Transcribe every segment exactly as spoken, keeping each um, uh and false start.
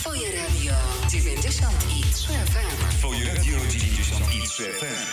Twoje radio dziewięćdziesiąt trzy F M. Twoje radio dziewięćdziesiąt trzy F M.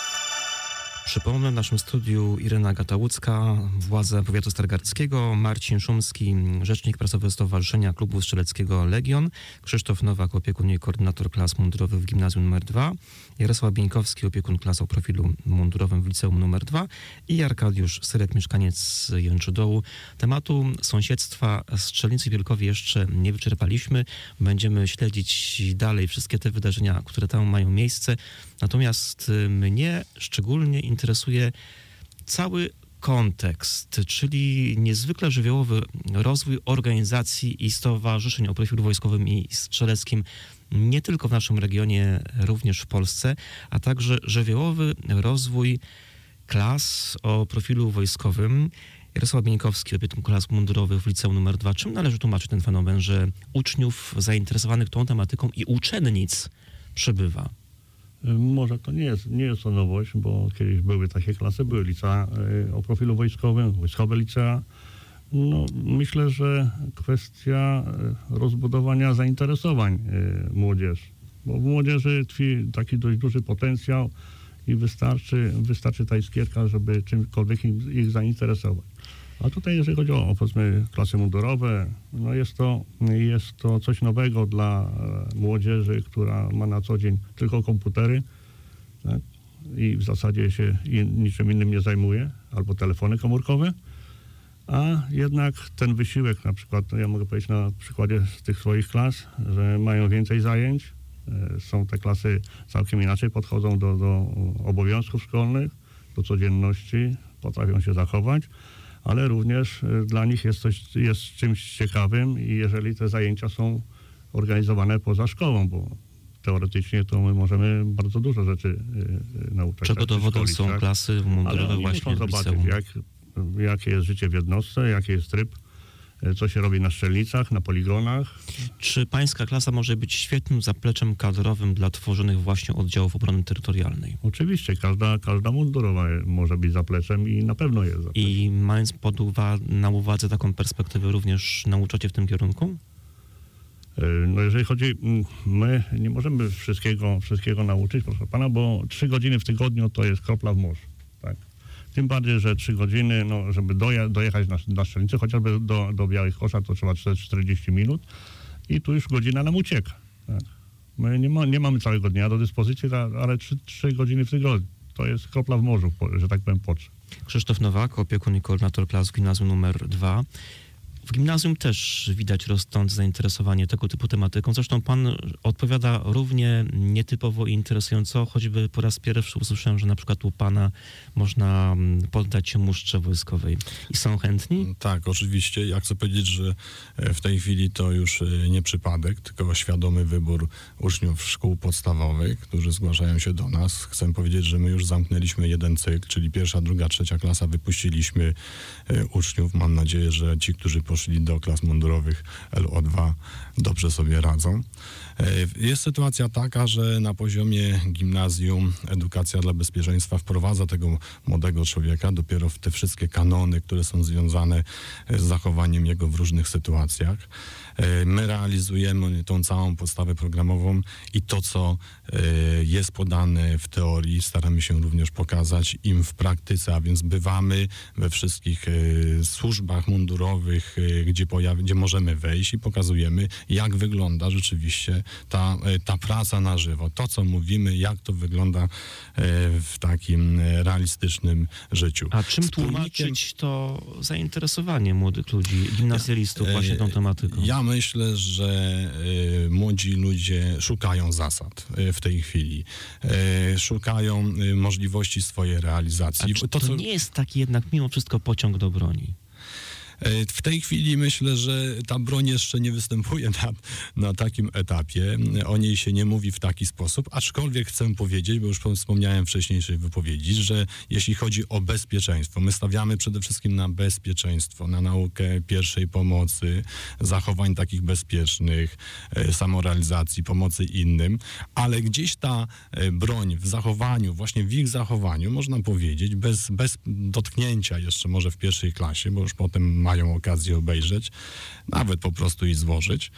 Przypomnę, w naszym studiu Irena Gatałucka, władze powiatu stargardzkiego, Marcin Szumski, rzecznik prasowy Stowarzyszenia Klubu Strzeleckiego Legion, Krzysztof Nowak, opiekun i koordynator klas mundurowych w gimnazjum numer dwa, Jarosław Bieńkowski, opiekun klas o profilu mundurowym w liceum numer dwa i Arkadiusz Syrek, mieszkaniec Jęczydołu. Tematu sąsiedztwa Strzelnicy Wielkowie jeszcze nie wyczerpaliśmy. Będziemy śledzić dalej wszystkie te wydarzenia, które tam mają miejsce. Natomiast mnie szczególnie interesuje cały kontekst, czyli niezwykle żywiołowy rozwój organizacji i stowarzyszeń o profilu wojskowym i strzeleckim nie tylko w naszym regionie, również w Polsce, a także żywiołowy rozwój klas o profilu wojskowym. Jarosław Bieńkowski, opiekun klas mundurowych w liceum numer dwa. Czym należy tłumaczyć ten fenomen, że uczniów zainteresowanych tą tematyką i uczennic przybywa? Może to nie jest, nie jest to nowość, bo kiedyś były takie klasy, były licea o profilu wojskowym, wojskowe licea. No, myślę, że kwestia rozbudowania zainteresowań młodzieży, bo w młodzieży tkwi taki dość duży potencjał i wystarczy, wystarczy ta iskierka, żeby czymkolwiek ich, ich zainteresować. A tutaj, jeżeli chodzi o, powiedzmy, klasy mundurowe, no jest to, jest to coś nowego dla młodzieży, która ma na co dzień tylko komputery, tak? I w zasadzie się niczym innym nie zajmuje, albo telefony komórkowe, a jednak ten wysiłek, na przykład, ja mogę powiedzieć na przykładzie z tych swoich klas, że mają więcej zajęć, są te klasy całkiem inaczej podchodzą do, do obowiązków szkolnych, do codzienności, potrafią się zachować, ale również dla nich jest coś, jest czymś ciekawym i jeżeli te zajęcia są organizowane poza szkołą, bo teoretycznie to my możemy bardzo dużo rzeczy y, nauczać. Czego dowodem są tak? Klasy mundurowe właśnie w zobaczyć, jak, jakie jest życie w jednostce, jaki jest tryb, co się robi na strzelnicach, na poligonach. Czy pańska klasa może być świetnym zapleczem kadrowym dla tworzonych właśnie oddziałów obrony terytorialnej? Oczywiście, każda, każda mundurowa może być zapleczem i na pewno jest zapleczem. I mając pod uwa- na uwadze taką perspektywę, również nauczacie w tym kierunku? No jeżeli chodzi, my nie możemy wszystkiego, wszystkiego nauczyć, proszę pana, bo trzy godziny w tygodniu to jest kropla w morzu. Tak? Tym bardziej, że trzy godziny, no, żeby doje, dojechać na, na strzelnicę, chociażby do, do Białych Koszar, to trzeba czterdzieści minut i tu już godzina nam ucieka. Tak? My nie, ma, nie mamy całego dnia do dyspozycji, ale trzy godziny w tygodniu. To jest kropla w morzu, że tak powiem, potrzeb. Krzysztof Nowak, opiekun i koordynator klas w gimnazjum numer dwa. W gimnazjum też widać rosnące zainteresowanie tego typu tematyką. Zresztą pan odpowiada równie nietypowo i interesująco, choćby po raz pierwszy usłyszałem, że na przykład u pana można poddać się musztrze wojskowej. I są chętni? Tak, oczywiście. Ja chcę powiedzieć, że w tej chwili to już nie przypadek, tylko świadomy wybór uczniów szkół podstawowych, którzy zgłaszają się do nas. Chcę powiedzieć, że my już zamknęliśmy jeden cykl, czyli pierwsza, druga, trzecia klasa, wypuściliśmy uczniów. Mam nadzieję, że ci, którzy poszli do klas mundurowych L O dwa, dobrze sobie radzą. Jest sytuacja taka, że na poziomie gimnazjum edukacja dla bezpieczeństwa wprowadza tego młodego człowieka dopiero w te wszystkie kanony, które są związane z zachowaniem jego w różnych sytuacjach. My realizujemy tą całą podstawę programową i to, co jest podane w teorii, staramy się również pokazać im w praktyce, a więc bywamy we wszystkich służbach mundurowych, gdzie, pojawi, gdzie możemy wejść i pokazujemy, jak wygląda rzeczywiście ta, ta praca na żywo. To, co mówimy, jak to wygląda w takim realistycznym życiu. A czym tłumaczyć to zainteresowanie młodych ludzi, gimnazjalistów właśnie tą tematyką? Ja myślę, że y, młodzi ludzie szukają zasad y, w tej chwili. Y, szukają y, możliwości swojej realizacji. A czy to, to co... nie jest taki jednak mimo wszystko pociąg do broni? W tej chwili myślę, że ta broń jeszcze nie występuje na, na takim etapie. O niej się nie mówi w taki sposób, aczkolwiek chcę powiedzieć, bo już wspomniałem w wcześniejszej wypowiedzi, że jeśli chodzi o bezpieczeństwo, my stawiamy przede wszystkim na bezpieczeństwo, na naukę pierwszej pomocy, zachowań takich bezpiecznych, samorealizacji, pomocy innym, ale gdzieś ta broń w zachowaniu, właśnie w ich zachowaniu, można powiedzieć, bez, bez dotknięcia jeszcze może w pierwszej klasie, bo już potem mają okazję obejrzeć, nawet po prostu i złożyć.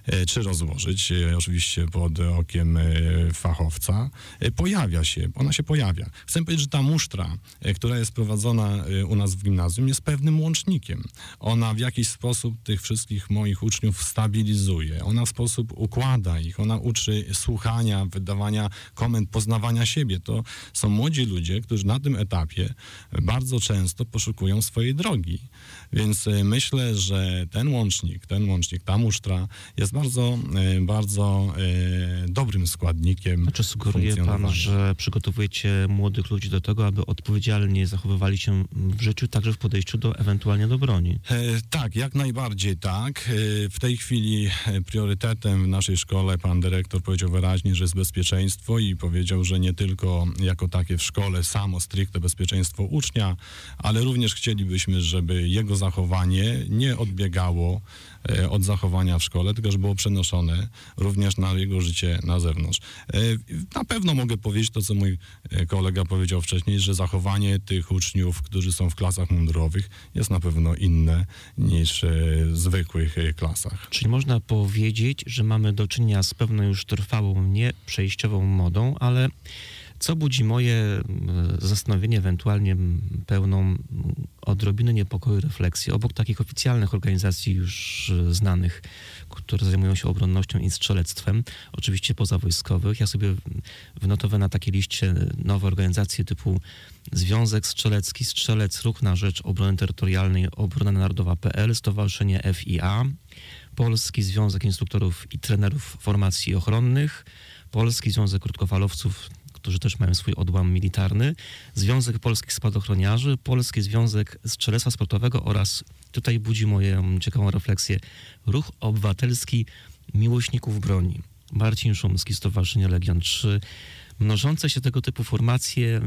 e, czy rozłożyć, e, oczywiście pod okiem e, fachowca, e, pojawia się, ona się pojawia. Chcę powiedzieć, że ta musztra, e, która jest prowadzona e, u nas w gimnazjum, jest pewnym łącznikiem. Ona w jakiś sposób tych wszystkich moich uczniów stabilizuje. Ona w sposób układa ich, ona uczy słuchania, wydawania komend, poznawania siebie. To są młodzi ludzie, którzy na tym etapie bardzo często poszukują swojej drogi. Więc e, myślę, że ten łącznik, ten łącznik, ta musztra jest bardzo, e, bardzo e, dobrym składnikiem. Znaczy sugeruje pan, że przygotowujecie młodych ludzi do tego, aby odpowiedzialnie zachowywali się w życiu, także w podejściu do ewentualnie do broni? E, tak, jak najbardziej tak. E, w tej chwili priorytetem w naszej szkole, pan dyrektor powiedział wyraźnie, że jest bezpieczeństwo i powiedział, że nie tylko jako takie w szkole samo stricte bezpieczeństwo ucznia, ale również chcielibyśmy, żeby jego zachowanie nie odbiegało e, od zachowania w szkole, tylko żeby było przenoszone również na jego życie na zewnątrz. E, na pewno mogę powiedzieć to, co mój kolega powiedział wcześniej, że zachowanie tych uczniów, którzy są w klasach mundurowych, jest na pewno inne niż e, w zwykłych e, klasach. Czyli można powiedzieć, że mamy do czynienia z pewną już trwałą, nie przejściową modą, ale co budzi moje zastanowienie, ewentualnie pełną odrobinę niepokoju, refleksji. Obok takich oficjalnych organizacji już znanych, które zajmują się obronnością i strzelectwem, oczywiście pozawojskowych, ja sobie wynotowałem na takiej liście nowe organizacje typu Związek Strzelecki, Strzelec, Ruch na Rzecz Obrony Terytorialnej, Obrona Narodowa kropka p l, Stowarzyszenie F I A, Polski Związek Instruktorów i Trenerów Formacji Ochronnych, Polski Związek Krótkofalowców, którzy też mają swój odłam militarny, Związek Polskich Spadochroniarzy, Polski Związek Strzelectwa Sportowego oraz, tutaj budzi moją ciekawą refleksję, Ruch Obywatelski Miłośników Broni. Marcin Szumski, Stowarzyszenie Legion trzy. Mnożące się tego typu formacje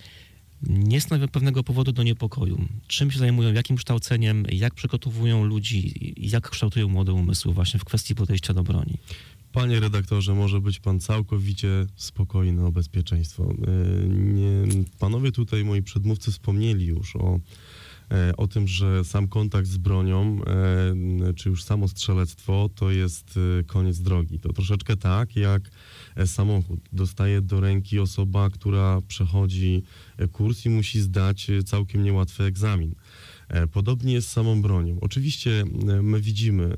nie stanowią pewnego powodu do niepokoju. Czym się zajmują, jakim kształceniem, jak przygotowują ludzi, jak kształtują młode umysły właśnie w kwestii podejścia do broni? Panie redaktorze, może być pan całkowicie spokojny o bezpieczeństwo. Nie, panowie tutaj, moi przedmówcy, wspomnieli już o, o tym, że sam kontakt z bronią, czy już samo strzelectwo, to jest koniec drogi. To troszeczkę tak, jak samochód. Dostaje do ręki osoba, która przechodzi kurs i musi zdać całkiem niełatwy egzamin. Podobnie jest z samą bronią. Oczywiście my widzimy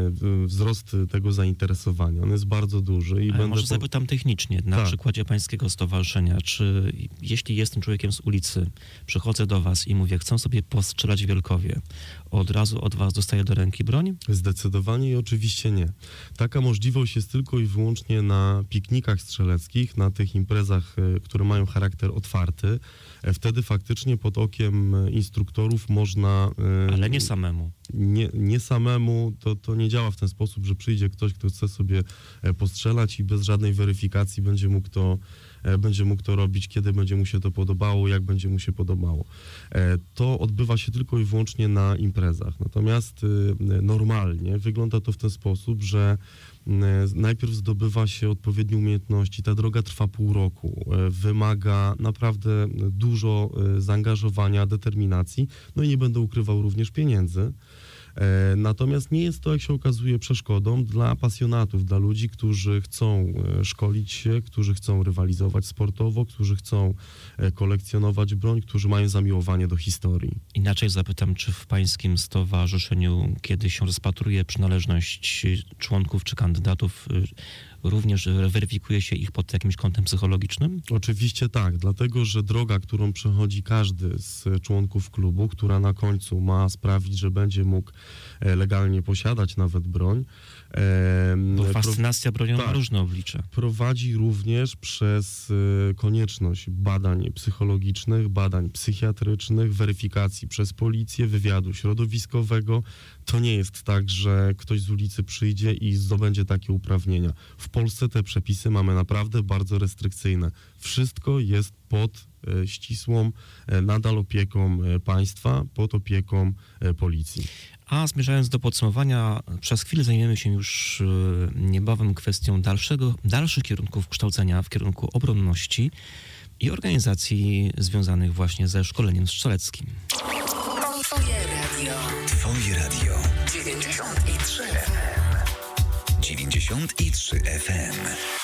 wzrost tego zainteresowania. On jest bardzo duży. I Ale będę może po... zapytam technicznie, na tak. przykładzie pańskiego stowarzyszenia, czy jeśli jestem człowiekiem z ulicy, przychodzę do was i mówię, chcę sobie postrzelać w Wielkowie, od razu od was dostaję do ręki broń? Zdecydowanie i oczywiście nie. Taka możliwość jest tylko i wyłącznie na piknikach strzeleckich, na tych imprezach, które mają charakter otwarty. Wtedy faktycznie pod okiem instruktorów można... Ale nie samemu. Nie, nie samemu, to, to nie działa w ten sposób, że przyjdzie ktoś, kto chce sobie postrzelać i bez żadnej weryfikacji będzie mógł to, będzie mógł to robić, kiedy będzie mu się to podobało, jak będzie mu się podobało. To odbywa się tylko i wyłącznie na imprezach. Natomiast normalnie wygląda to w ten sposób, że najpierw zdobywa się odpowiednie umiejętności. Ta droga trwa pół roku. Wymaga naprawdę dużo zaangażowania, determinacji. No i nie będę ukrywał również pieniędzy. Natomiast nie jest to, jak się okazuje, przeszkodą dla pasjonatów, dla ludzi, którzy chcą szkolić się, którzy chcą rywalizować sportowo, którzy chcą kolekcjonować broń, którzy mają zamiłowanie do historii. Inaczej zapytam, czy w pańskim stowarzyszeniu, kiedy się rozpatruje przynależność członków czy kandydatów, również weryfikuje się ich pod jakimś kątem psychologicznym? Oczywiście tak, dlatego że droga, którą przechodzi każdy z członków klubu, która na końcu ma sprawić, że będzie mógł legalnie posiadać nawet broń. Bo fascynacja bronią tak, ma różne oblicze. Prowadzi również przez konieczność badań psychologicznych, badań psychiatrycznych, weryfikacji przez policję, wywiadu środowiskowego. To nie jest tak, że ktoś z ulicy przyjdzie i zdobędzie takie uprawnienia. W Polsce te przepisy mamy naprawdę bardzo restrykcyjne. Wszystko jest pod ścisłą nadal opieką państwa, pod opieką policji. A zmierzając do podsumowania, przez chwilę zajmiemy się już niebawem kwestią dalszego, dalszych kierunków kształcenia w kierunku obronności i organizacji związanych właśnie ze szkoleniem strzeleckim. Twoje radio. Twoje radio. dziewięćdziesiąt trzy F M. dziewięćdziesiąt trzy F M.